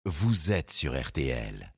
Vous êtes sur RTL.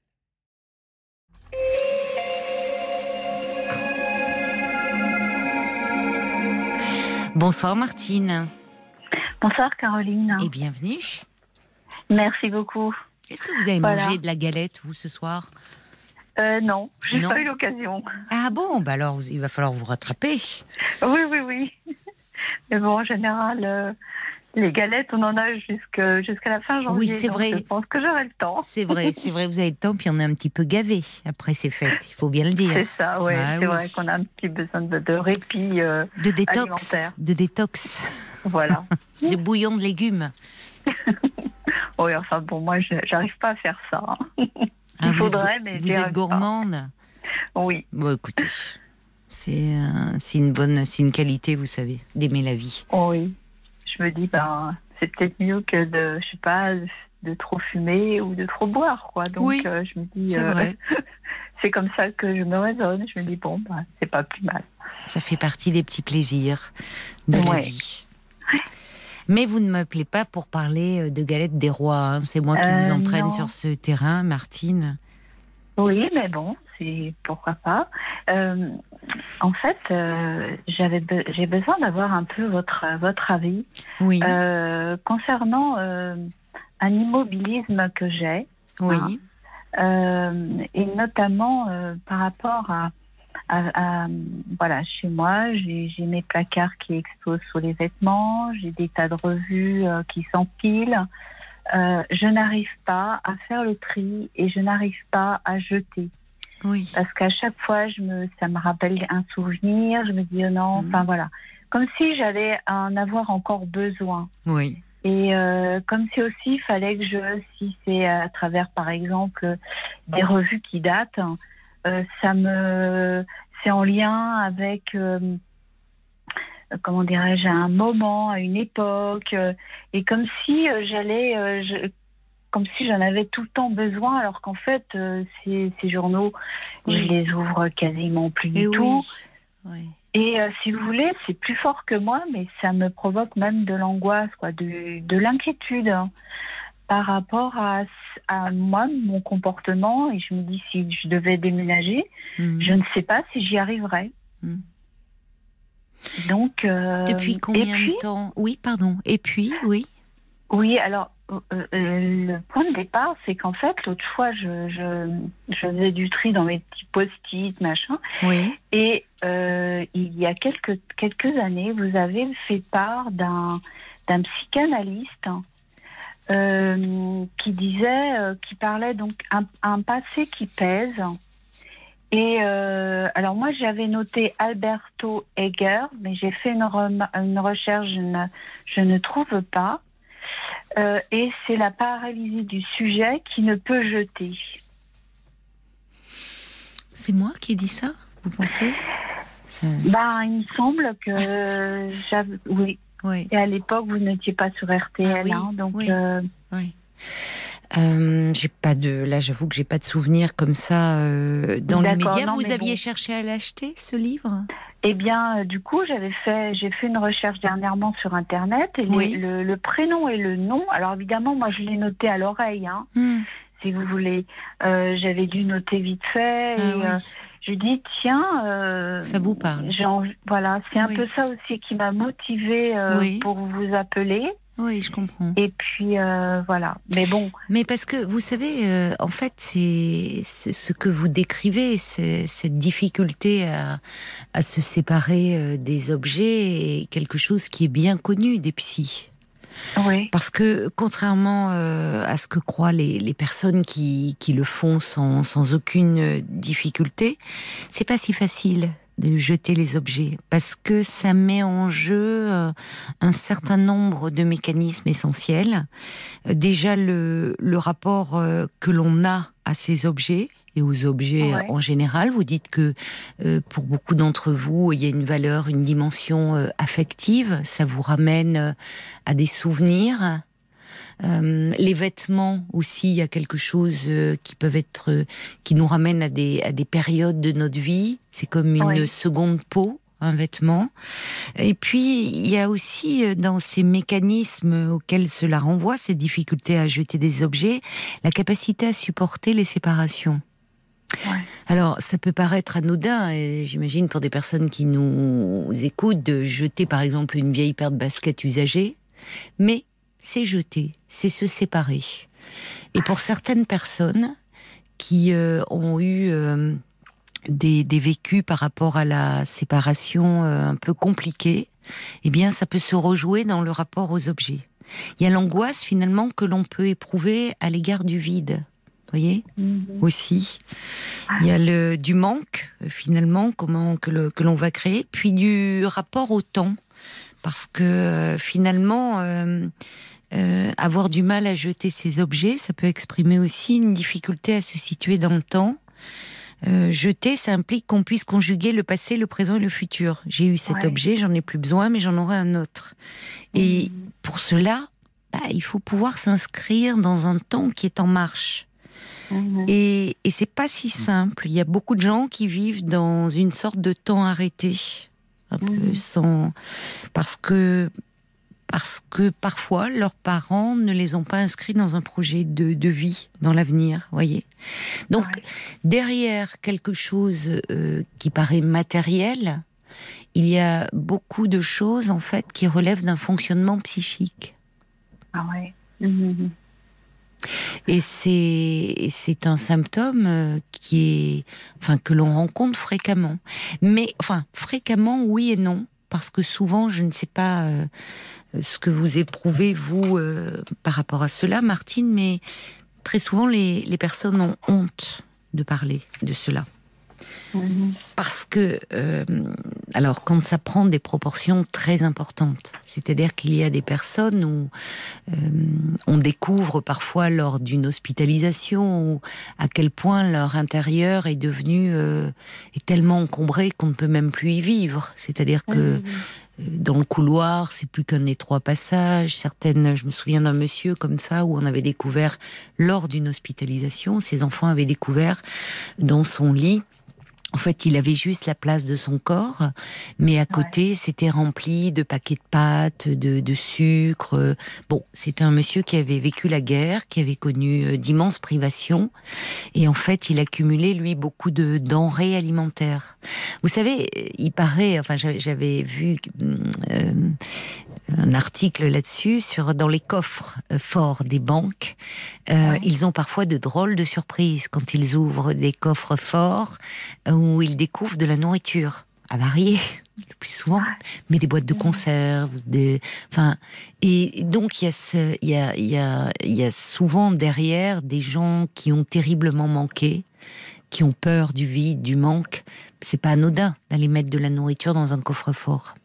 Bonsoir Martine. Bonsoir Caroline. Et bienvenue. Merci beaucoup. Est-ce que vous avez mangé de la galette, vous, ce soir ? Non, j'ai pas eu l'occasion. Ah bon, bah alors il va falloir vous rattraper. Oui. Mais bon, en général, les galettes, on en a jusqu'à la fin janvier. Oui, c'est vrai. Je pense que j'aurai le temps. C'est vrai, vous avez le temps, puis on est un petit peu gavé après ces fêtes, il faut bien le dire. C'est ça, ouais. C'est vrai qu'on a un petit besoin de répit de détox, alimentaire. De détox. Voilà. De bouillon de légumes. Oui, enfin bon, moi, j'arrive pas à faire ça. Ah, il faudrait, mais vous êtes gourmande. Oui. Bon, écoutez, c'est une qualité, vous savez, d'aimer la vie. Oui. Je me dis, c'est peut-être mieux que de trop fumer ou de trop boire, quoi. Donc, oui, je me dis, c'est vrai. c'est comme ça que je me raisonne. Je me dis, c'est pas plus mal. Ça fait partie des petits plaisirs de la vie. Mais vous ne m'appelez pas pour parler de galettes des rois. Hein. C'est moi qui vous entraîne sur ce terrain, Martine. Oui, mais bon, pourquoi pas. En fait, j'ai besoin d'avoir un peu votre avis concernant un immobilisme que j'ai. Oui. Et notamment par rapport à chez moi, j'ai mes placards qui exposent sous les vêtements, j'ai des tas de revues qui s'empilent. Je n'arrive pas à faire le tri et je n'arrive pas à jeter. Oui. Parce qu'à chaque fois, ça me rappelle un souvenir, je me dis non, voilà. Comme si j'allais en avoir encore besoin. Oui. Et comme si aussi il fallait que si c'est à travers par exemple des revues qui datent, c'est en lien avec comment dirais-je, à un moment, à une époque, et comme si comme si j'en avais tout le temps besoin, alors qu'en fait ces journaux, je les ouvre quasiment plus du tout. Oui. Et si vous voulez, c'est plus fort que moi, mais ça me provoque même de l'angoisse, de l'inquiétude par rapport à moi, mon comportement. Et je me dis, si je devais déménager, je ne sais pas si j'y arriverais. Donc, depuis combien de temps ? Oui, pardon. Et puis, oui. Oui, alors, le point de départ, c'est qu'en fait, l'autre fois, je faisais du tri dans mes petits post-it, machin. Oui. Et il y a quelques années, vous avez fait part d'un psychanalyste qui parlait donc un passé qui pèse. Et alors moi j'avais noté Alberto Heger, mais j'ai fait une recherche, je ne trouve pas. Et c'est la paralysie du sujet qui ne peut jeter. C'est moi qui ai dit ça, vous pensez ? Il me semble que oui. Et à l'époque, vous n'étiez pas sur RTL, donc. Oui. J'avoue que j'ai pas de souvenirs comme ça dans les médias. Vous aviez cherché à l'acheter, ce livre ? Eh bien, du coup, j'ai fait une recherche dernièrement sur Internet et le prénom et le nom. Alors évidemment, moi, je l'ai noté à l'oreille, si vous voulez. J'avais dû noter vite fait. Je dis tiens, ça vous parle. Voilà, c'est un peu ça aussi qui m'a motivée pour vous appeler. Oui, je comprends. Et puis voilà, mais bon. Mais parce que vous savez, en fait, c'est ce que vous décrivez, c'est cette difficulté à se séparer des objets, est quelque chose qui est bien connu des psys. Oui. Parce que contrairement à ce que croient les personnes qui le font sans aucune difficulté, c'est pas si facile de jeter les objets, parce que ça met en jeu un certain nombre de mécanismes essentiels. Déjà le rapport que l'on a à ces objets et aux objets en général. Vous dites que pour beaucoup d'entre vous, il y a une valeur, une dimension affective. Ça vous ramène à des souvenirs. Les vêtements aussi, il y a quelque chose qui nous ramène à des périodes de notre vie. C'est comme une seconde peau. un vêtement. Et puis, il y a aussi dans ces mécanismes auxquels cela renvoie, ces difficultés à jeter des objets, la capacité à supporter les séparations. Ouais. Alors, ça peut paraître anodin, et j'imagine pour des personnes qui nous écoutent, de jeter par exemple une vieille paire de baskets usagées, mais c'est jeter, c'est se séparer. Et pour certaines personnes qui ont eu des vécus par rapport à la séparation un peu compliqués, eh bien, ça peut se rejouer dans le rapport aux objets. Il y a l'angoisse finalement que l'on peut éprouver à l'égard du vide. Voyez, aussi. Il y a du manque, finalement, que l'on va créer, puis du rapport au temps. Parce que, finalement, avoir du mal à jeter ces objets, ça peut exprimer aussi une difficulté à se situer dans le temps. Jeter, ça implique qu'on puisse conjuguer le passé, le présent et le futur. J'ai eu cet objet, j'en ai plus besoin, mais j'en aurai un autre. Et pour cela, il faut pouvoir s'inscrire dans un temps qui est en marche. Et c'est pas si simple. Il y a beaucoup de gens qui vivent dans une sorte de temps arrêté, un peu parce que parfois leurs parents ne les ont pas inscrits dans un projet de vie dans l'avenir, voyez. Donc derrière quelque chose qui paraît matériel, il y a beaucoup de choses en fait qui relèvent d'un fonctionnement psychique. Ah ouais. Et c'est un symptôme que l'on rencontre fréquemment. Mais, fréquemment, oui et non. Parce que souvent, je ne sais pas ce que vous éprouvez, vous, par rapport à cela, Martine, mais très souvent, les personnes ont honte de parler de cela. Parce que, alors, quand ça prend des proportions très importantes, c'est-à-dire qu'il y a des personnes où on découvre parfois lors d'une hospitalisation à quel point leur intérieur est devenu est tellement encombré qu'on ne peut même plus y vivre. C'est-à-dire que dans le couloir, c'est plus qu'un étroit passage. Je me souviens d'un monsieur comme ça où on avait découvert lors d'une hospitalisation, ses enfants avaient découvert dans son lit. En fait, il avait juste la place de son corps, mais à côté, c'était rempli de paquets de pâtes, de sucre. Bon, c'était un monsieur qui avait vécu la guerre, qui avait connu d'immenses privations, et en fait, il accumulait, lui, beaucoup de denrées alimentaires. Vous savez, il paraît, j'avais vu un article là-dessus, dans les coffres forts des banques, ils ont parfois de drôles de surprises quand ils ouvrent des coffres forts, où ils découvrent de la nourriture à varier, le plus souvent, mais des boîtes de conserve, et donc il y a souvent derrière des gens qui ont terriblement manqué, qui ont peur du vide, du manque. C'est pas anodin d'aller mettre de la nourriture dans un coffre-fort.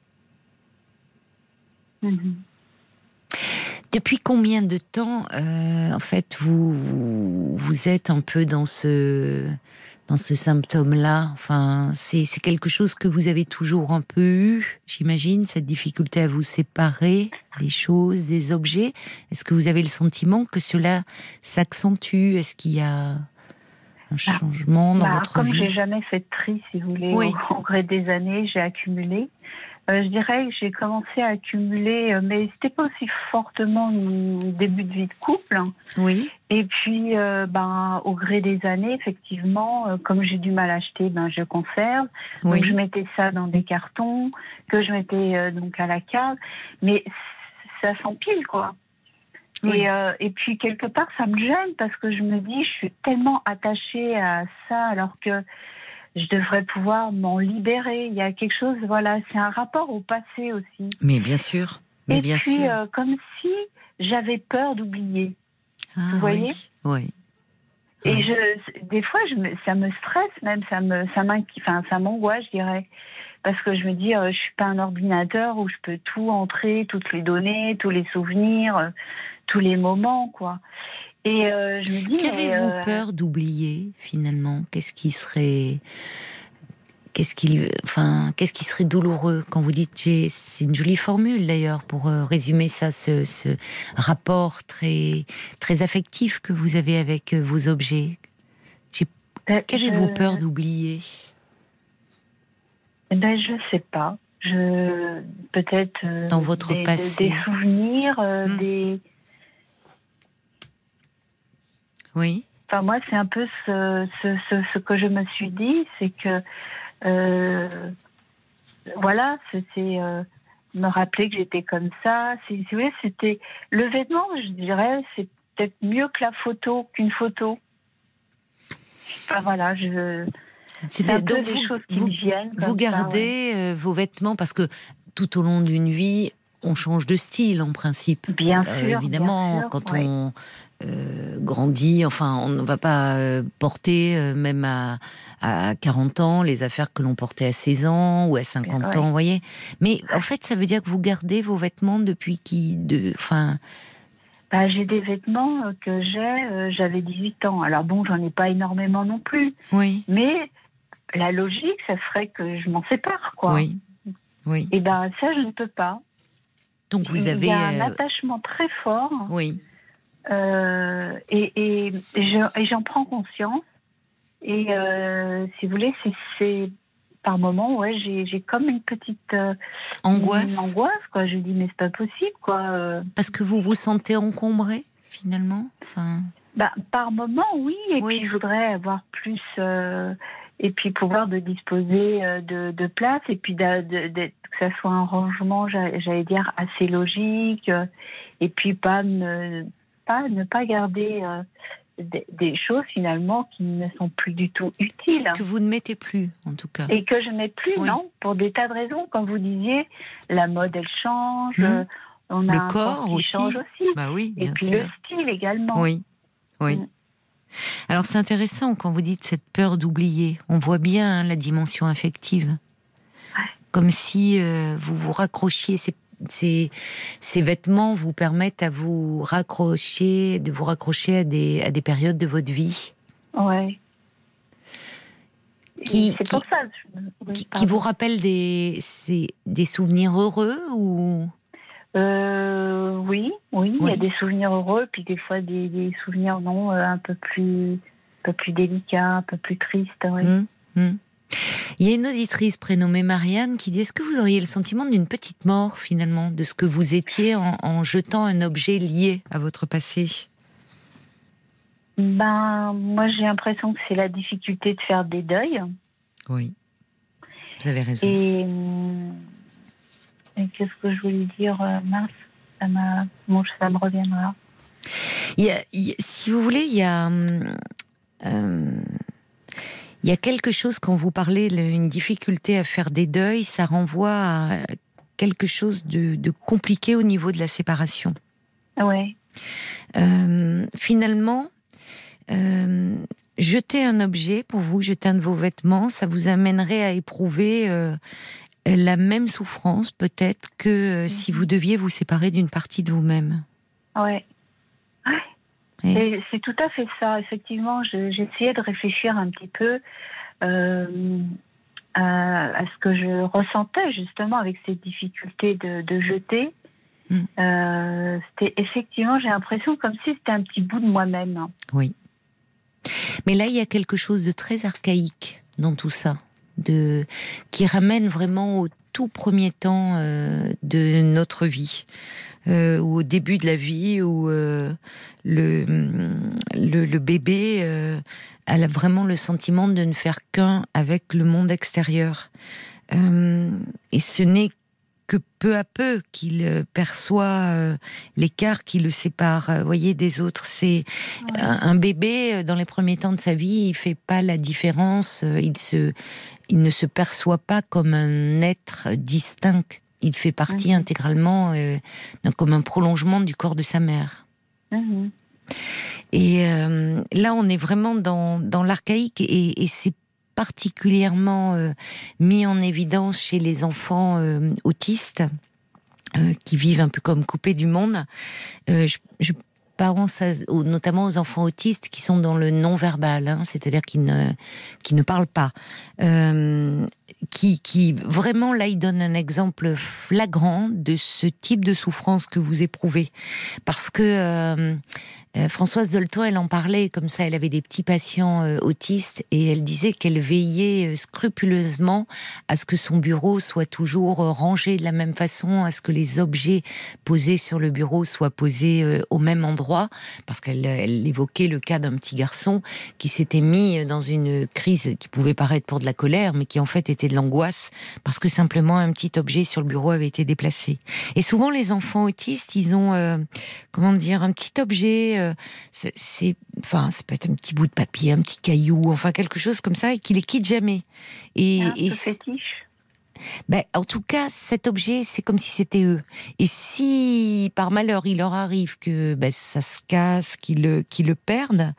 Depuis combien de temps, en fait, vous êtes un peu dans ce symptôme-là? Enfin, c'est quelque chose que vous avez toujours un peu eu, j'imagine, cette difficulté à vous séparer des choses, des objets. Est-ce que vous avez le sentiment que cela s'accentue? Est-ce qu'il y a un changement dans votre comme vie? J'ai jamais fait de tri, si vous voulez, au gré des années, j'ai accumulé. Je dirais que j'ai commencé à accumuler, mais c'était pas aussi fortement mon début de vie de couple. Oui. Et puis, au gré des années, effectivement, comme j'ai du mal à acheter, je conserve. Oui. Donc, je mettais ça dans des cartons que je mettais donc à la cave. Mais ça s'empile, quoi. Oui. Et puis, quelque part, ça me gêne parce que je me dis, je suis tellement attachée à ça alors que je devrais pouvoir m'en libérer. Il y a quelque chose, c'est un rapport au passé aussi. Mais bien sûr. Et puis, comme si j'avais peur d'oublier. Vous voyez ? Oui. Et des fois, ça me stresse même, ça m'angoisse, je dirais. Parce que je me dis, je suis pas un ordinateur où je peux tout entrer, toutes les données, tous les souvenirs, tous les moments, quoi. Et je me dis... Qu'avez-vous peur d'oublier, finalement ? Qu'est-ce qui serait douloureux quand vous dites... C'est une jolie formule, d'ailleurs, pour résumer ça, ce rapport très, très affectif que vous avez avec vos objets. Qu'avez-vous peur d'oublier ? Eh ben, je sais pas. Peut-être Dans votre passé. des souvenirs, des. Oui. Enfin, moi, c'est un peu ce que je me suis dit, c'est que voilà, c'était me rappeler que j'étais comme ça. Si vous voulez, c'était le vêtement, je dirais, c'est peut-être mieux que la photo, qu'une photo. Enfin voilà, c'est un peu Donc des choses qui me viennent. Vous gardez vos vêtements parce que tout au long d'une vie, on change de style en principe. Bien sûr, évidemment, bien sûr, quand ouais. on grandit, enfin, on ne va pas porter même à 40 ans les affaires que l'on portait à 16 ans ou à 50 ans, vous voyez. Mais en fait, ça veut dire que vous gardez vos vêtements depuis Bah, j'ai des vêtements que j'avais 18 ans. Alors bon, j'en ai pas énormément non plus. Oui. Mais la logique, ça ferait que je m'en sépare, quoi. Oui. Oui. Et ben ça, je ne peux pas. Donc vous avez... Il y a un attachement très fort. Oui. Et j'en prends conscience. Et si vous voulez, c'est par moment, ouais, j'ai comme une petite angoisse. Une angoisse, quoi. Je dis mais c'est pas possible, quoi. Parce que vous vous sentez encombré, finalement. Enfin. Bah, par moment, oui. Et puis je voudrais avoir plus. Et puis pouvoir disposer de place. Et puis que ça soit un rangement, j'allais dire, assez logique. Et puis ne pas garder des choses finalement qui ne sont plus du tout utiles. Que vous ne mettez plus, en tout cas. Et que je ne mets plus, non, pour des tas de raisons. Comme vous disiez, la mode, elle change. On a le un corps qui aussi. change aussi. Bah oui, bien et puis sûr. le style également. Oui, oui. Alors c'est intéressant quand vous dites cette peur d'oublier. On voit bien la dimension affective. Ouais. Comme si vous vous raccrochiez. Ces vêtements vous permettent de vous raccrocher à des périodes de votre vie. Ouais. C'est pour ça. Qui vous rappellent des souvenirs heureux ou? Oui, il y a des souvenirs heureux, puis des fois des souvenirs un peu plus délicats, un peu plus tristes. Oui. Il y a une auditrice prénommée Marianne qui dit: est-ce que vous auriez le sentiment d'une petite mort finalement, de ce que vous étiez en jetant un objet lié à votre passé? Ben, moi j'ai l'impression que c'est la difficulté de faire des deuils. Oui, vous avez raison. Et qu'est-ce que je voulais dire, mince, ça me reviendra. Si vous voulez, il y a quelque chose, quand vous parlez d'une difficulté à faire des deuils, ça renvoie à quelque chose de compliqué au niveau de la séparation. Oui. Finalement, jeter un objet, pour vous, jeter un de vos vêtements, ça vous amènerait à éprouver la même souffrance, peut-être, que si vous deviez vous séparer d'une partie de vous-même. Oui. C'est tout à fait ça. Effectivement, j'essayais de réfléchir un petit peu à ce que je ressentais justement avec ces difficultés de jeter. C'était effectivement, j'ai l'impression comme si c'était un petit bout de moi-même. Oui. Mais là, il y a quelque chose de très archaïque dans tout ça, qui ramène vraiment au tout premier temps de notre vie, ou au début de la vie, où le bébé a vraiment le sentiment de ne faire qu'un avec le monde extérieur. Et ce n'est que peu à peu qu'il perçoit l'écart qui le sépare, voyez, des autres. C'est un bébé, dans les premiers temps de sa vie, il fait pas la différence, il ne se perçoit pas comme un être distinct. Il fait partie intégralement, comme un prolongement du corps de sa mère. Et là, on est vraiment dans l'archaïque, et c'est particulièrement mis en évidence chez les enfants autistes qui vivent un peu comme coupés du monde. Je pense notamment aux enfants autistes qui sont dans le non-verbal, c'est-à-dire qui ne parlent pas. qui vraiment là, il donne un exemple flagrant de ce type de souffrance que vous éprouvez, parce que Françoise Dolto, elle en parlait comme ça. Elle avait des petits patients autistes et elle disait qu'elle veillait scrupuleusement à ce que son bureau soit toujours rangé de la même façon, à ce que les objets posés sur le bureau soient posés au même endroit, parce qu'elle évoquait le cas d'un petit garçon qui s'était mis dans une crise qui pouvait paraître pour de la colère, mais qui en fait était de l'angoisse, parce que simplement un petit objet sur le bureau avait été déplacé. Et souvent les enfants autistes, ils ont un petit objet, ça peut être un petit bout de papier, un petit caillou, enfin quelque chose comme ça, et qui les quitte jamais. Et fétiche. En tout cas, cet objet, c'est comme si c'était eux. Et si, par malheur, il leur arrive que ça se casse, qu'ils le perdent,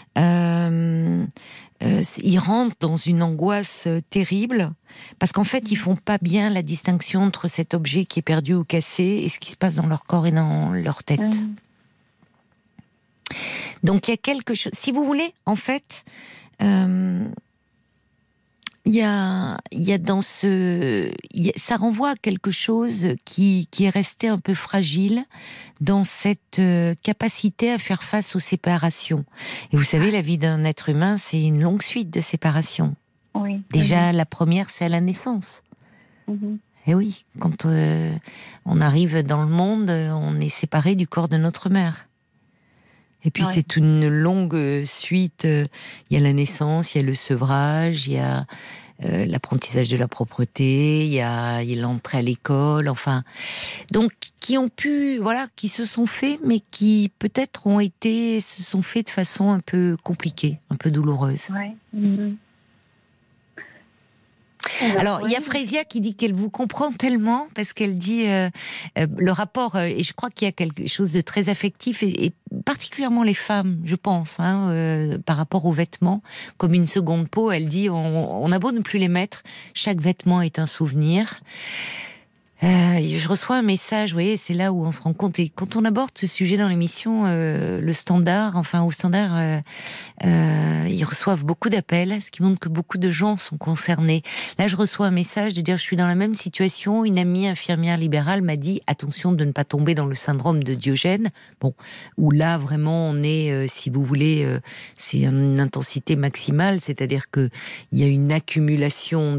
ils rentrent dans une angoisse terrible, parce qu'en fait, ils font pas bien la distinction entre cet objet qui est perdu ou cassé et ce qui se passe dans leur corps et dans leur tête. Donc, il y a quelque chose... Si vous voulez, en fait... ça renvoie à quelque chose qui est resté un peu fragile dans cette capacité à faire face aux séparations. Et vous savez, la vie d'un être humain, c'est une longue suite de séparations. Oui. Déjà, la première, c'est à la naissance. Et oui, quand on arrive dans le monde, on est séparé du corps de notre mère. Et puis c'est une longue suite. Il y a la naissance, il y a le sevrage, il y a l'apprentissage de la propreté, il y a l'entrée à l'école, enfin. Donc, qui se sont faits, mais qui peut-être se sont faits de façon un peu compliquée, un peu douloureuse. Alors, il y a Frésia qui dit qu'elle vous comprend tellement, parce qu'elle dit le rapport, et je crois qu'il y a quelque chose de très affectif, et particulièrement les femmes, je pense, par rapport aux vêtements, comme une seconde peau. Elle dit, on a beau ne plus les mettre, chaque vêtement est un souvenir. Je reçois un message, vous voyez, c'est là où on se rend compte, et quand on aborde ce sujet dans l'émission, au Standard, ils reçoivent beaucoup d'appels, ce qui montre que beaucoup de gens sont concernés. Là, je reçois un message de dire, je suis dans la même situation, une amie infirmière libérale m'a dit, attention de ne pas tomber dans le syndrome de Diogène, où là, vraiment, on est, si vous voulez, c'est une intensité maximale, c'est-à-dire que il y a une accumulation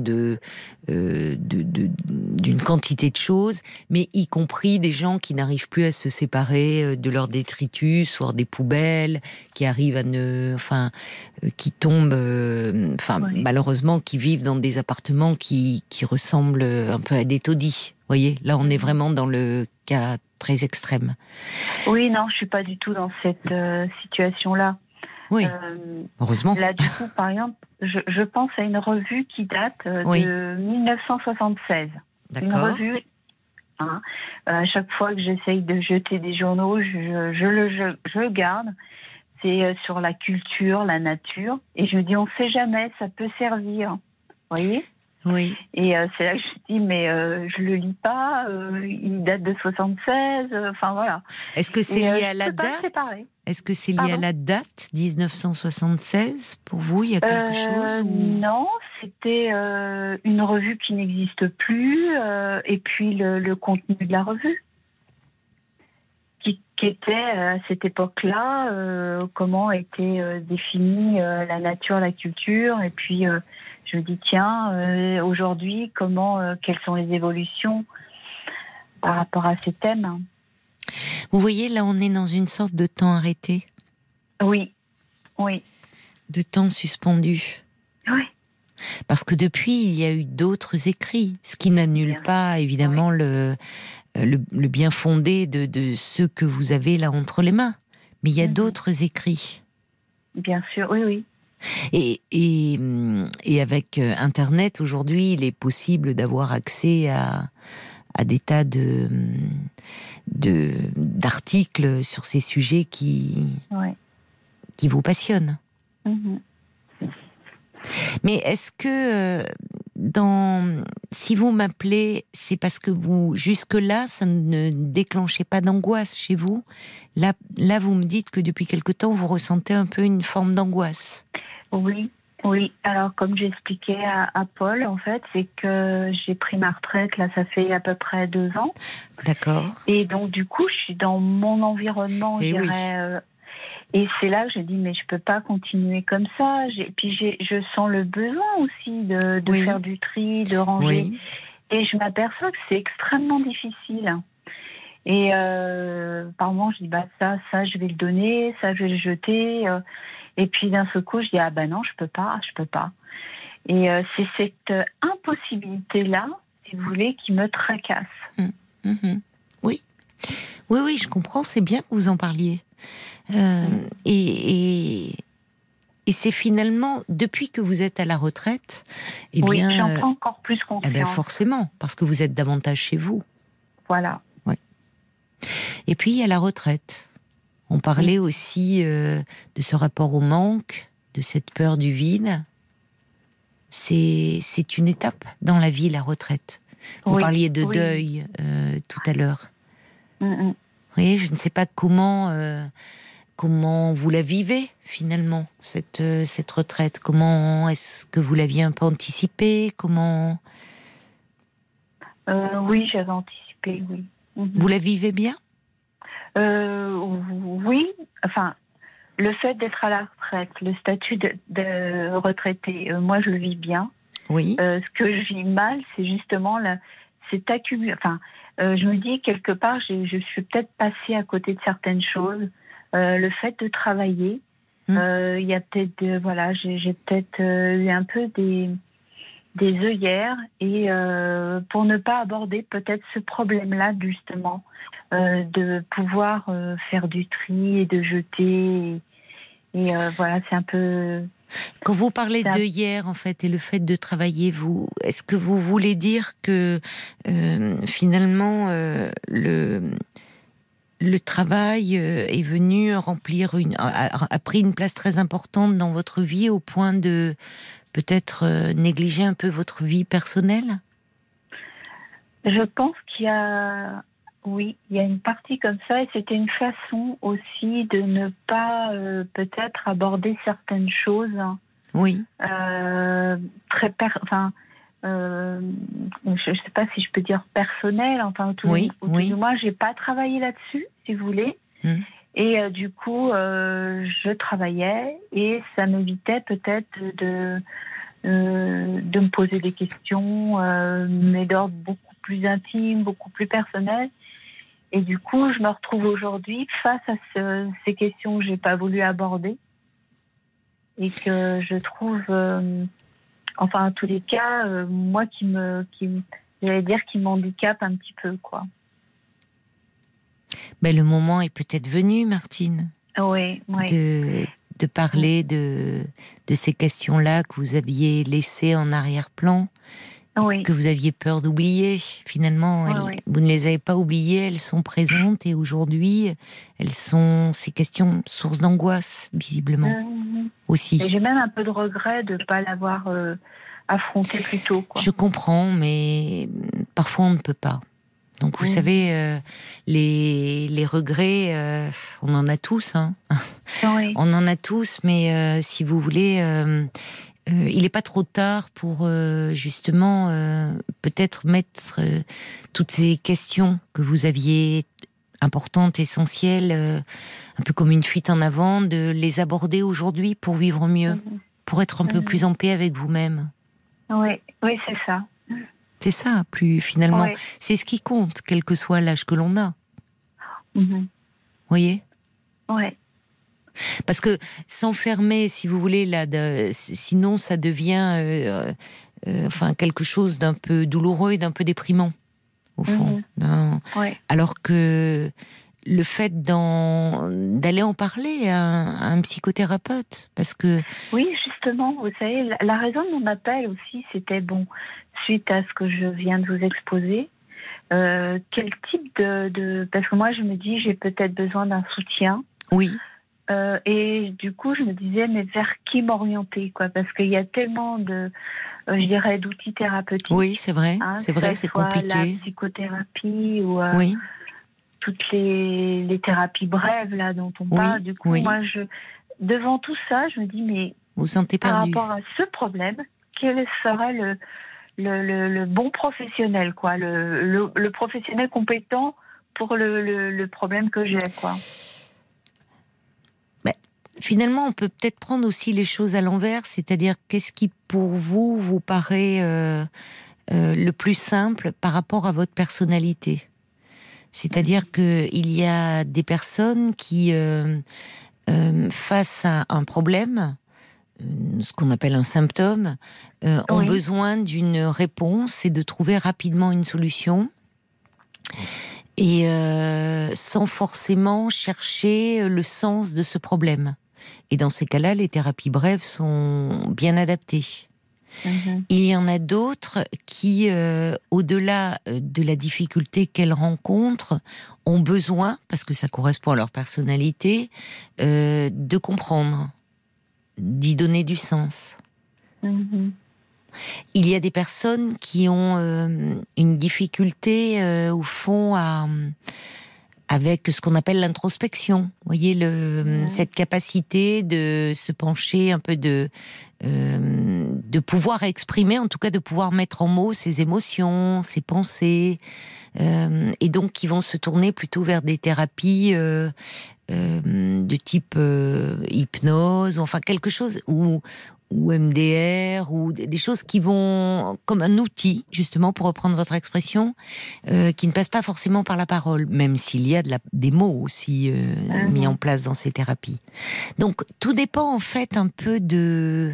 d'une quantité de choses, mais y compris des gens qui n'arrivent plus à se séparer de leurs détritus, ou des poubelles, qui arrivent qui tombent, malheureusement, qui vivent dans des appartements qui ressemblent un peu à des taudis. Vous voyez, là, on est vraiment dans le cas très extrême. Oui, non, je suis pas du tout dans cette situation-là. Oui, heureusement. Là, du coup, par exemple, je pense à une revue qui date de 1976. D'accord. Une revue. À chaque fois que j'essaye de jeter des journaux, je le garde. C'est sur la culture, la nature. Et je me dis, on ne sait jamais, ça peut servir. Vous voyez ? Oui. Et c'est là que je dis, mais je le lis pas, il date de 76, voilà. Est-ce que c'est lié à la date ? Est-ce que c'est lié à la date 1976 pour vous ? Il y a quelque chose Non, c'était une revue qui n'existe plus, et puis le contenu de la revue qui était à cette époque-là, comment était définie la nature, la culture, et puis je me dis tiens, aujourd'hui, quelles sont les évolutions par rapport à ces thèmes ? Vous voyez, là, on est dans une sorte de temps arrêté. Oui. De temps suspendu. Oui. Parce que depuis, il y a eu d'autres écrits, ce qui n'annule pas, évidemment, le bien fondé de ceux que vous avez là entre les mains. Mais il y a d'autres écrits. Bien sûr, oui. Et avec Internet, aujourd'hui, il est possible d'avoir accès à des tas d'articles sur ces sujets qui vous passionnent. Mais est-ce que si vous m'appelez, c'est parce que vous, jusque-là, ça ne déclenchait pas d'angoisse chez vous ? Là, vous me dites que depuis quelque temps, vous ressentez un peu une forme d'angoisse. Oui. Oui, alors comme j'expliquais à Paul, en fait, c'est que j'ai pris ma retraite, là, ça fait à peu près 2 ans. D'accord. Et donc, du coup, je suis dans mon environnement, je Et oui. dirais. Et c'est là que je dis, mais je peux pas continuer comme ça. Je sens le besoin aussi de Oui. faire du tri, de ranger. Oui. Et je m'aperçois que c'est extrêmement difficile. Et par moments, je dis, ça, je vais le donner, ça, je vais le jeter. Et puis d'un seul coup, je dis, non, je peux pas. Et c'est cette impossibilité-là, si vous voulez, qui me tracasse. Oui. Oui, je comprends, c'est bien que vous en parliez. Et c'est finalement, depuis que vous êtes à la retraite, oui, j'en prends encore plus conscience. Forcément, parce que vous êtes davantage chez vous. Voilà. Oui. Et puis, il y a la retraite. On parlait aussi de ce rapport au manque, de cette peur du vide. C'est une étape dans la vie, la retraite. Vous parliez de deuil tout à l'heure. Vous voyez, je ne sais pas comment vous la vivez finalement, cette retraite. Comment est-ce que vous l'aviez un peu anticipée? Comment Oui, j'avais anticipé, oui. Vous la vivez bien? Oui, enfin, le fait d'être à la retraite, le statut de retraité, moi je le vis bien. Oui. Ce que je vis mal, c'est justement cet accumul. Enfin, je me dis quelque part, je suis peut-être passée à côté de certaines choses. Le fait de travailler, il y a peut-être, j'ai peut-être eu un peu des œillères et pour ne pas aborder peut-être ce problème-là justement, de pouvoir faire du tri et de jeter. Et voilà, c'est un peu... Quand vous parlez d'œillères, en fait, et le fait de travailler, est-ce que vous voulez dire que finalement le travail est venu remplir a pris une place très importante dans votre vie au point de peut-être négliger un peu votre vie personnelle? Je pense qu'il y a... Oui, il y a une partie comme ça et c'était une façon aussi de ne pas peut-être aborder certaines choses. Oui. Très je ne sais pas si je peux dire personnelles. Enfin, tout du moins, j'ai pas travaillé là-dessus, si vous voulez. Et du coup, je travaillais et ça m'évitait peut-être de me poser des questions, mais d'ordre beaucoup plus intime, beaucoup plus personnel. Et du coup, je me retrouve aujourd'hui face à ces questions que j'ai pas voulu aborder et que je trouve, en tous les cas, moi qui m'handicape un petit peu, quoi. Mais le moment est peut-être venu, Martine. Oui. De parler de ces questions-là que vous aviez laissées en arrière-plan. Que vous aviez peur d'oublier. Finalement, vous ne les avez pas oubliées, elles sont présentes et aujourd'hui, elles sont ces questions source d'angoisse, visiblement, aussi. Et j'ai même un peu de regret de ne pas l'avoir affronté plus tôt, quoi. Je comprends, mais parfois on ne peut pas. Donc vous savez, les regrets, on en a tous, hein. On en a tous, mais si vous voulez... il n'est pas trop tard pour justement peut-être mettre toutes ces questions que vous aviez importantes, essentielles, un peu comme une fuite en avant, de les aborder aujourd'hui pour vivre mieux, pour être un peu plus en paix avec vous-même. Oui, c'est ça. C'est ça, plus finalement, c'est ce qui compte, quel que soit l'âge que l'on a. Vous voyez ? Oui. Parce que s'enfermer, si vous voulez, là, sinon ça devient quelque chose d'un peu douloureux et d'un peu déprimant, au fond. Alors que le fait d'aller en parler à un psychothérapeute, parce que... Oui, justement, vous savez, la raison de mon appel aussi, c'était, suite à ce que je viens de vous exposer, quel type parce que moi, je me dis, j'ai peut-être besoin d'un soutien. Oui. Et du coup, je me disais, mais vers qui m'orienter, quoi? Parce qu'il y a tellement je dirais, d'outils thérapeutiques. Oui, c'est vrai, c'est compliqué. La psychothérapie ou toutes les thérapies brèves là dont on parle. Du coup, moi, devant tout ça, je me dis, mais Vous vous sentez par perdu. rapport à ce problème, quel serait le bon professionnel, quoi, le professionnel compétent pour le problème que j'ai, quoi. Finalement, on peut peut-être prendre aussi les choses à l'envers, c'est-à-dire qu'est-ce qui pour vous paraît le plus simple par rapport à votre personnalité. C'est-à-dire qu'il y a des personnes qui, face à un problème, ce qu'on appelle un symptôme, ont besoin d'une réponse et de trouver rapidement une solution. Et sans forcément chercher le sens de ce problème. Et dans ces cas-là, les thérapies brèves sont bien adaptées. Il y en a d'autres qui, au-delà de la difficulté qu'elles rencontrent, ont besoin, parce que ça correspond à leur personnalité, de comprendre, d'y donner du sens. Il y a des personnes qui ont une difficulté, au fond, avec ce qu'on appelle l'introspection. Vous voyez, cette capacité de se pencher un peu, de pouvoir exprimer, en tout cas de pouvoir mettre en mots ses émotions, ses pensées, et donc qui vont se tourner plutôt vers des thérapies de type hypnose, enfin quelque chose ou MDR, ou des choses qui vont, comme un outil, justement, pour reprendre votre expression, qui ne passe pas forcément par la parole, même s'il y a des mots aussi mis en place dans ces thérapies. Donc, tout dépend en fait un peu de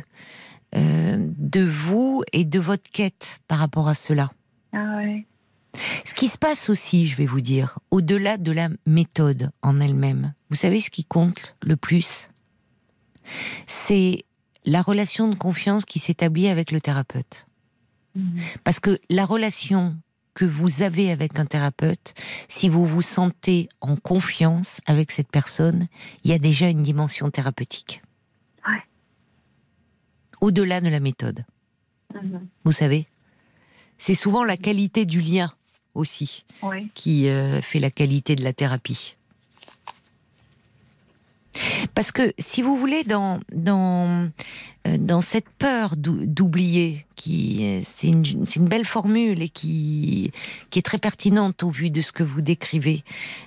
vous et de votre quête par rapport à cela. Ah ouais. Ce qui se passe aussi, je vais vous dire, au-delà de la méthode en elle-même, vous savez ce qui compte le plus ? C'est la relation de confiance qui s'établit avec le thérapeute. Parce que la relation que vous avez avec un thérapeute, si vous vous sentez en confiance avec cette personne, il y a déjà une dimension thérapeutique. Ouais. Au-delà de la méthode. Vous savez, c'est souvent la qualité du lien aussi qui fait la qualité de la thérapie. Parce que, si vous voulez, dans cette peur d'oublier, c'est une belle formule et qui est très pertinente au vu de ce que vous décrivez.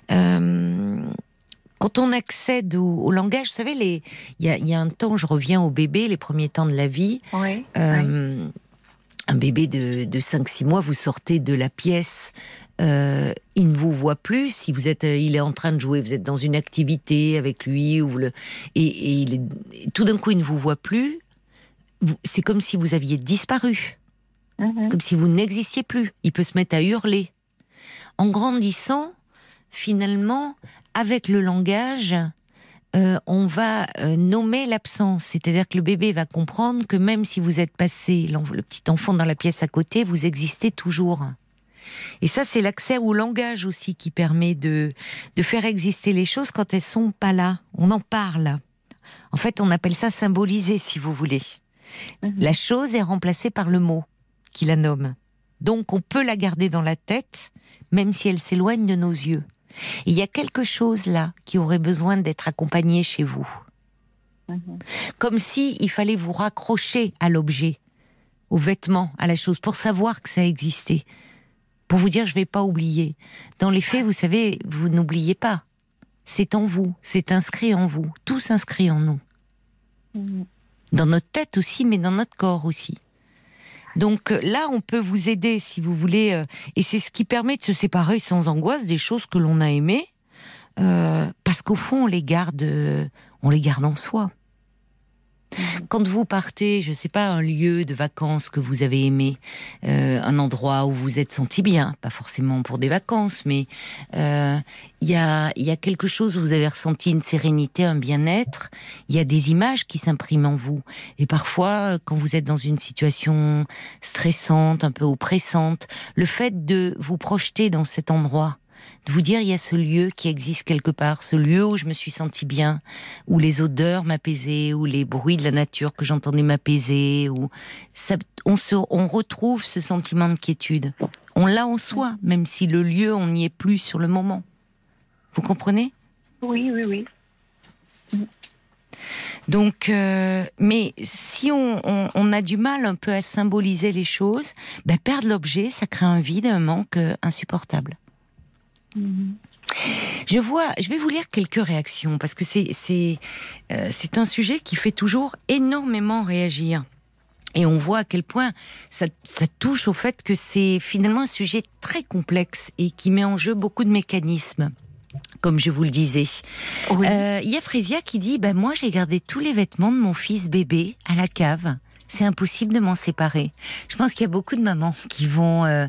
Quand on accède au langage, vous savez, il y a un temps, je reviens au bébé, les premiers temps de la vie. Un bébé de 5-6 mois, vous sortez de la pièce, il ne vous voit plus. Si il est en train de jouer, vous êtes dans une activité avec lui, et tout d'un coup il ne vous voit plus. C'est comme si vous aviez disparu. C'est comme si vous n'existiez plus. Il peut se mettre à hurler. En grandissant, finalement, avec le langage, on va nommer l'absence. C'est-à-dire que le bébé va comprendre que même si vous êtes passé, le petit enfant dans la pièce à côté, vous existez toujours. Et ça, c'est l'accès au langage aussi qui permet de faire exister les choses quand elles sont pas là. On en parle. En fait, on appelle ça symboliser, si vous voulez. La chose est remplacée par le mot qui la nomme. Donc, on peut la garder dans la tête, même si elle s'éloigne de nos yeux. Et il y a quelque chose là qui aurait besoin d'être accompagné chez vous. Comme si il fallait vous raccrocher à l'objet, au vêtement, à la chose, pour savoir que ça existait. Pour vous dire, je ne vais pas oublier. Dans les faits, vous savez, vous n'oubliez pas. C'est en vous, c'est inscrit en vous. Tout s'inscrit en nous. Dans notre tête aussi, mais dans notre corps aussi. Donc là, on peut vous aider, si vous voulez, et c'est ce qui permet de se séparer sans angoisse des choses que l'on a aimées, parce qu'au fond, on les garde en soi. Quand vous partez, je ne sais pas, un lieu de vacances que vous avez aimé, un endroit où vous vous êtes senti bien, pas forcément pour des vacances, mais il y a quelque chose où vous avez ressenti une sérénité, un bien-être. Il y a des images qui s'impriment en vous. Et parfois, quand vous êtes dans une situation stressante, un peu oppressante, le fait de vous projeter dans cet endroit, de vous dire, il y a ce lieu qui existe quelque part, ce lieu où je me suis sentie bien, où les odeurs m'apaisaient, où les bruits de la nature que j'entendais m'apaisaient, où on retrouve ce sentiment de quiétude. On l'a en soi, même si le lieu, on n'y est plus sur le moment. Vous comprenez ? Oui. Donc, mais si on a du mal un peu à symboliser les choses, perdre l'objet, ça crée un vide, un manque insupportable. Je vais vous lire quelques réactions parce que c'est un sujet qui fait toujours énormément réagir. Et on voit à quel point ça touche au fait que c'est finalement un sujet très complexe et qui met en jeu beaucoup de mécanismes, comme je vous le disais. Oui. Il y a Frésia qui dit moi j'ai gardé tous les vêtements de mon fils bébé à la cave. C'est impossible de m'en séparer. Je pense qu'il y a beaucoup de mamans qui vont à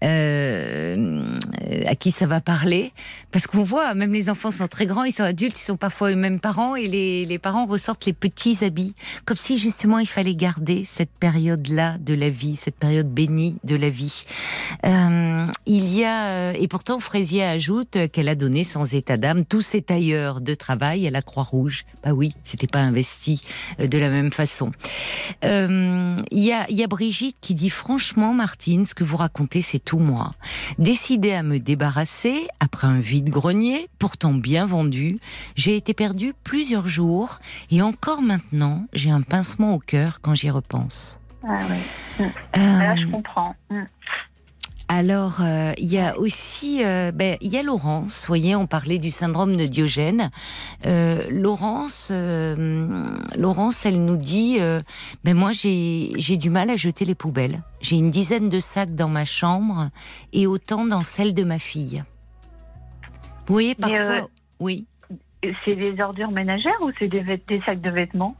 qui ça va parler, parce qu'on voit, même les enfants sont très grands, ils sont adultes, ils sont parfois eux-mêmes parents, et les parents ressortent les petits habits, comme si justement il fallait garder cette période-là de la vie, cette période bénie de la vie. Il y a et pourtant Frésia ajoute qu'elle a donné sans état d'âme tous ses tailleurs de travail à la Croix-Rouge. Bah oui, c'était pas investi de la même façon. Il y a Brigitte qui dit franchement Martine, ce que vous racontez c'est tout moi. Décidée à me débarrasser après un vide-grenier, pourtant bien vendu, j'ai été perdue plusieurs jours et encore maintenant j'ai un pincement au cœur quand j'y repense. Ah oui. Là je comprends. Alors, il y a aussi, il y a Laurence. Vous voyez, on parlait du syndrome de Diogène. Laurence, elle nous dit, moi j'ai du mal à jeter les poubelles. J'ai une dizaine de sacs dans ma chambre et autant dans celle de ma fille. Vous voyez, parfois, oui. C'est des ordures ménagères ou c'est des sacs de vêtements?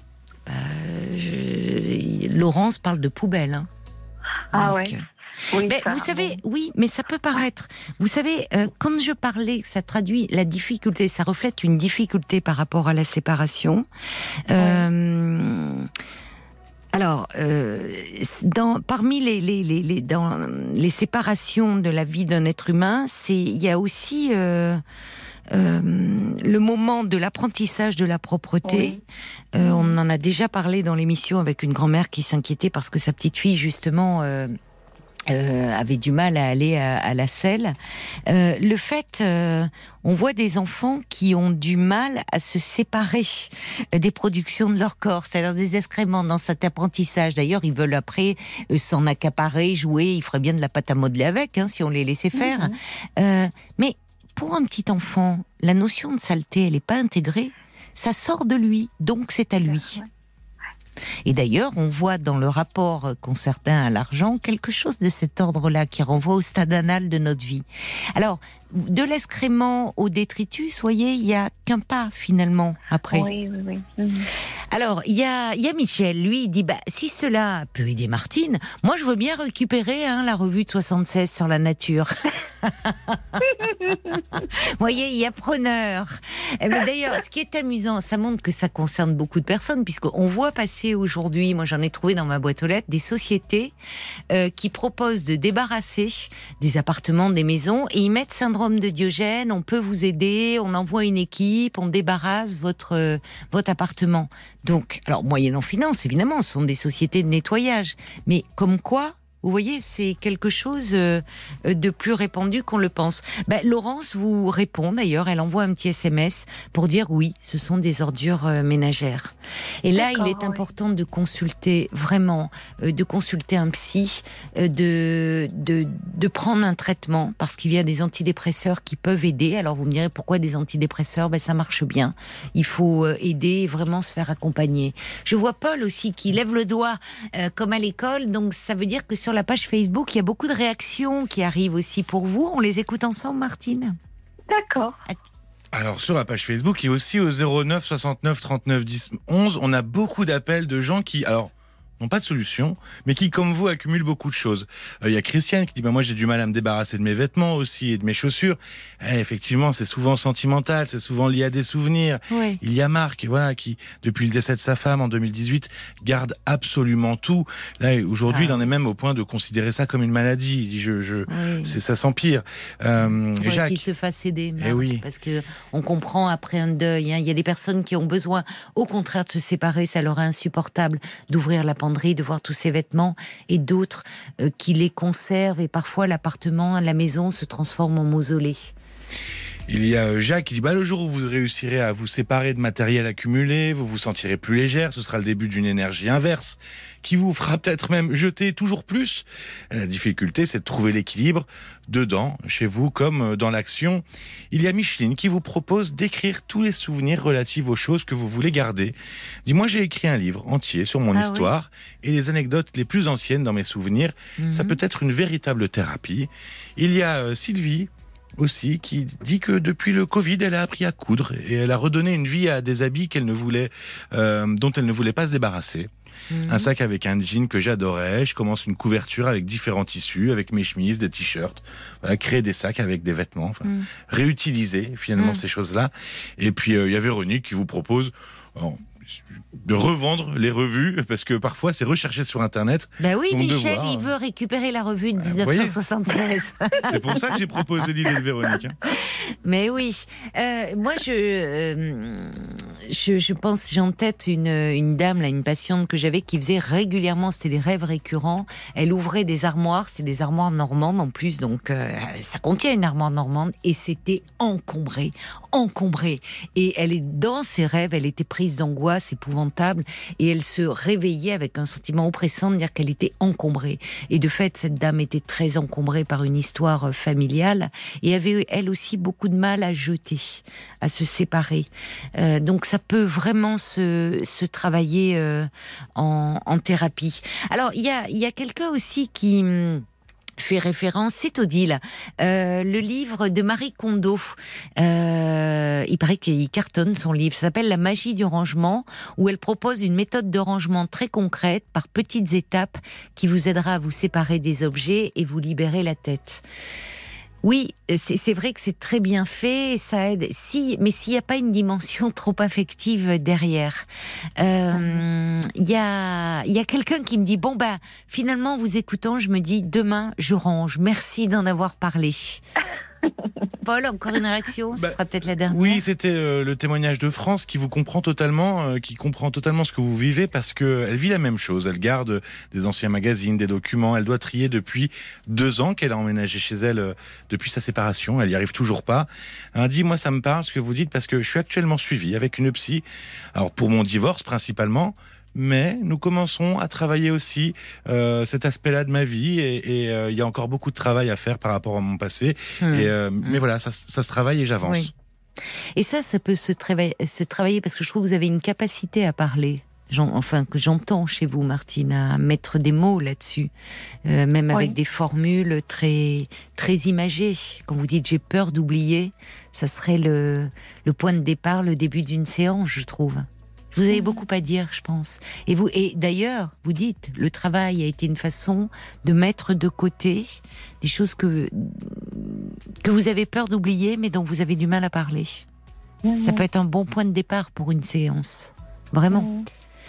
Laurence parle de poubelles. Hein. Ah donc, ouais. Oui, mais vous savez, oui, mais ça peut paraître. Vous savez, quand je parlais, ça traduit la difficulté, ça reflète une difficulté par rapport à la séparation. Alors, parmi dans les séparations de la vie d'un être humain, il y a aussi le moment de l'apprentissage de la propreté. Oui. On en a déjà parlé dans l'émission avec une grand-mère qui s'inquiétait parce que sa petite fille, justement, avait du mal à aller à la selle. Le fait, on voit des enfants qui ont du mal à se séparer des productions de leur corps, c'est-à-dire des excréments dans cet apprentissage. D'ailleurs, ils veulent après s'en accaparer, jouer. Ils feraient bien de la pâte à modeler avec, si on les laissait faire. Mais pour un petit enfant, la notion de saleté, elle n'est pas intégrée. Ça sort de lui, donc c'est à lui. Et d'ailleurs, on voit dans le rapport qu'ont certains à l'argent quelque chose de cet ordre-là qui renvoie au stade anal de notre vie. Alors, de l'excrément au détritus, voyez, il y a qu'un pas finalement après. Oui. Alors, il y a Michel, lui, il dit si cela peut aider Martine, moi je veux bien récupérer la revue de 76 sur la nature. Vous voyez, il y a preneur. Mais d'ailleurs, ce qui est amusant, ça montre que ça concerne beaucoup de personnes, puisqu'on voit passer aujourd'hui, moi j'en ai trouvé dans ma boîte aux lettres, des sociétés qui proposent de débarrasser des appartements, des maisons, et ils mettent syndrome de Diogène, on peut vous aider, on envoie une équipe, on débarrasse votre appartement. Donc, alors moyennant finance, évidemment, ce sont des sociétés de nettoyage, mais comme quoi, vous voyez, c'est quelque chose de plus répandu qu'on le pense. Laurence vous répond d'ailleurs, elle envoie un petit SMS pour dire oui, ce sont des ordures ménagères. Et là, il est important de consulter vraiment, de consulter un psy, de prendre un traitement, parce qu'il y a des antidépresseurs qui peuvent aider. Alors vous me direz pourquoi des antidépresseurs? Ça marche bien. Il faut aider et vraiment se faire accompagner. Je vois Paul aussi qui lève le doigt comme à l'école, donc ça veut dire que sur la page Facebook, il y a beaucoup de réactions qui arrivent aussi pour vous. On les écoute ensemble, Martine. D'accord. Alors sur la page Facebook et aussi au 09 69 39 10 11, on a beaucoup d'appels de gens qui n'ont pas de solution, mais qui, comme vous, accumulent beaucoup de choses. Il y a Christiane qui dit moi j'ai du mal à me débarrasser de mes vêtements aussi et de mes chaussures. Effectivement, c'est souvent sentimental, c'est souvent lié à des souvenirs. Oui. Il y a Marc, qui, depuis le décès de sa femme en 2018, garde absolument tout. Là, aujourd'hui, il en est même au point de considérer ça comme une maladie. Il dit, ça s'empire. Et Jacques, qu'il se fasse aider, parce que on comprend après un deuil. Il y a des personnes qui ont besoin, au contraire, de se séparer. Ça leur est insupportable d'ouvrir la de voir tous ces vêtements, et d'autres qui les conservent, et parfois l'appartement, la maison se transforme en mausolée. Il y a Jacques qui dit le jour où vous réussirez à vous séparer de matériel accumulé, vous vous sentirez plus légère, ce sera le début d'une énergie inverse qui vous fera peut-être même jeter toujours plus. La difficulté, c'est de trouver l'équilibre dedans, chez vous, comme dans l'action. Il y a Micheline qui vous propose d'écrire tous les souvenirs relatifs aux choses que vous voulez garder. Dis-moi, j'ai écrit un livre entier sur mon histoire et les anecdotes les plus anciennes dans mes souvenirs. Ça peut être une véritable thérapie. Il y a Sylvie aussi, qui dit que depuis le Covid, elle a appris à coudre et elle a redonné une vie à des habits qu'elle ne voulait, dont elle ne voulait pas se débarrasser. Un sac avec un jean que j'adorais. Je commence une couverture avec différents tissus, avec mes chemises, des t-shirts. Voilà, créer des sacs avec des vêtements. Réutiliser finalement ces choses-là. Et puis il y a Véronique qui vous propose de revendre les revues, parce que parfois c'est recherché sur Internet. Oui, Michel, il veut récupérer la revue de 1976. C'est pour ça que j'ai proposé l'idée de Véronique. Mais oui, moi je pense, j'ai en tête une dame, là, une patiente que j'avais qui faisait régulièrement, c'était des rêves récurrents. Elle ouvrait des armoires, c'était des armoires normandes en plus, donc ça contient une armoire normande, et c'était encombré. Et elle est dans ses rêves, elle était prise d'angoisse épouvantable, et elle se réveillait avec un sentiment oppressant de dire qu'elle était encombrée. Et de fait, cette dame était très encombrée par une histoire familiale, et avait elle aussi beaucoup de mal à jeter, à se séparer. Donc ça peut vraiment se travailler en thérapie. Alors il y a quelqu'un aussi qui fait référence, c'est Odile, le livre de Marie Kondo. Il paraît qu'il cartonne son livre, ça s'appelle La magie du rangement, où elle propose une méthode de rangement très concrète, par petites étapes, qui vous aidera à vous séparer des objets et vous libérer la tête. Oui, c'est vrai que c'est très bien fait, ça aide. Mais s'il n'y a pas une dimension trop affective derrière, il y a quelqu'un qui me dit finalement, en vous écoutant, je me dis demain je range. Merci d'en avoir parlé. Paul, encore une réaction, ce sera peut-être la dernière. Oui, c'était le témoignage de France qui vous comprend totalement, qui comprend totalement ce que vous vivez, parce que elle vit la même chose. Elle garde des anciens magazines, des documents. Elle doit trier depuis 2 ans qu'elle a emménagé chez elle depuis sa séparation. Elle y arrive toujours pas. Elle dit, moi, ça me parle ce que vous dites, parce que je suis actuellement suivi avec une psy. Alors pour mon divorce principalement. Mais nous commençons à travailler aussi cet aspect-là de ma vie, et il y a encore beaucoup de travail à faire par rapport à mon passé. Mais voilà, ça se travaille et j'avance. Oui. Et ça peut se travailler, parce que je trouve que vous avez une capacité à parler. Que j'entends chez vous, Martine, à mettre des mots là-dessus, même avec des formules très, très imagées. Quand vous dites « j'ai peur d'oublier », ça serait le point de départ, le début d'une séance, je trouve. Vous avez beaucoup à dire, je pense. Et d'ailleurs, vous dites, le travail a été une façon de mettre de côté des choses que vous avez peur d'oublier, mais dont vous avez du mal à parler. Ça peut être un bon point de départ pour une séance. Vraiment.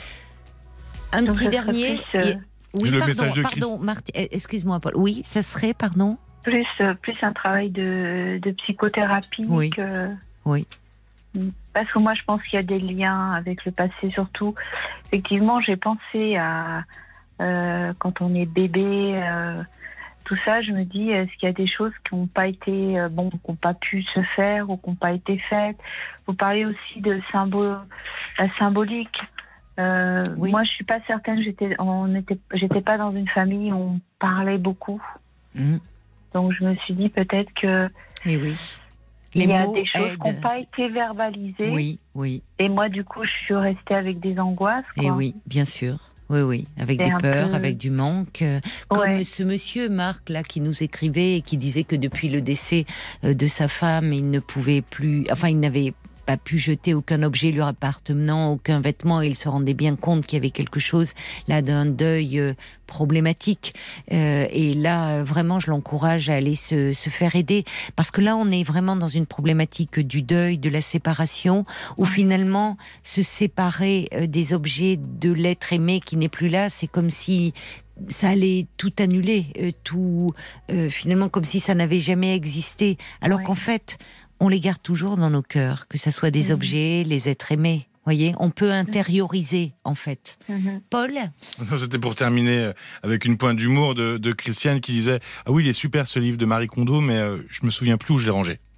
Un petit dernier. Oui, pardon, Martine, excuse-moi, Paul. Oui, ça serait, pardon. Plus un travail de psychothérapie. Oui. Oui. Parce que moi, je pense qu'il y a des liens avec le passé, surtout. Effectivement, j'ai pensé à quand on est bébé, tout ça. Je me dis, est-ce qu'il y a des choses qui n'ont pas été, qui n'ont pas pu se faire ou qui n'ont pas été faites. Vous parlez aussi de la symbolique. Moi, je suis pas certaine. J'étais pas dans une famille où on parlait beaucoup. Donc, je me suis dit peut-être que. Et oui. Il y a des choses qui n'ont pas été verbalisées. Oui. Et moi, du coup, je suis restée avec des angoisses. Et oui, bien sûr. Oui, avec des peurs, avec du manque. Comme ce monsieur Marc, là, qui nous écrivait et qui disait que depuis le décès de sa femme, il ne pouvait plus... il n'avait pas pu jeter aucun objet lui appartenant, aucun vêtement, et il se rendait bien compte qu'il y avait quelque chose là d'un deuil problématique. Et là, vraiment, je l'encourage à aller se faire aider, parce que là, on est vraiment dans une problématique du deuil, de la séparation, où finalement, se séparer des objets de l'être aimé qui n'est plus là, c'est comme si ça allait tout annuler, finalement, comme si ça n'avait jamais existé, alors qu'en fait, on les garde toujours dans nos cœurs, que ce soit des objets, les êtres aimés. Voyez, on peut intérioriser, en fait. Paul ? C'était pour terminer avec une pointe d'humour de Christiane qui disait « Ah oui, il est super ce livre de Marie Kondo, mais je me souviens plus où je l'ai rangé. »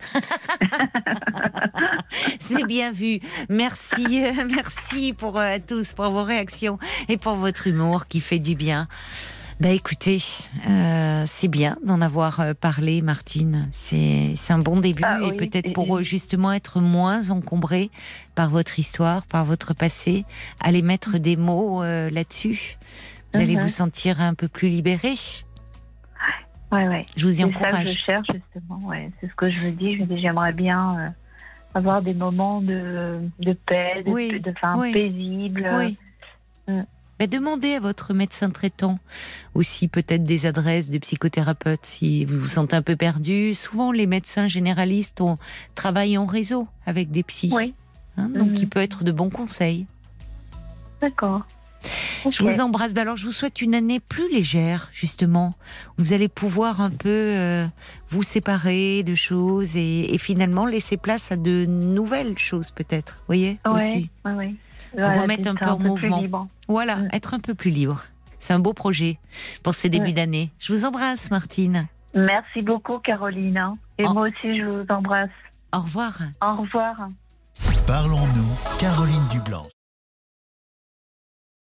C'est bien vu. Merci, merci pour tous, pour vos réactions et pour votre humour qui fait du bien. Écoutez, c'est bien d'en avoir parlé, Martine. C'est un bon début et oui, peut-être pour justement être moins encombré par votre histoire, par votre passé, aller mettre des mots là-dessus. Vous allez vous sentir un peu plus libéré. Ouais. Je vous y encourage. C'est ça que je cherche justement. Ouais, c'est ce que je me dis. Je me dis, j'aimerais bien avoir des moments de paix, paisibles. Oui. Demandez à votre médecin traitant aussi peut-être des adresses de psychothérapeutes si vous vous sentez un peu perdu. Souvent, les médecins généralistes travaillent en réseau avec des psys. Oui. Donc, il peut être de bons conseils. D'accord. Okay. Je vous embrasse. Alors, je vous souhaite une année plus légère, justement. Vous allez pouvoir un peu vous séparer de choses et finalement laisser place à de nouvelles choses, peut-être. Vous voyez aussi. Oui. Voilà, remettre un peu en mouvement. Voilà, être un peu plus libre. C'est un beau projet pour ce début d'année. Je vous embrasse, Martine. Merci beaucoup, Caroline. Et moi aussi, je vous embrasse. Au revoir. Au revoir. Parlons-nous, Caroline Dublanche.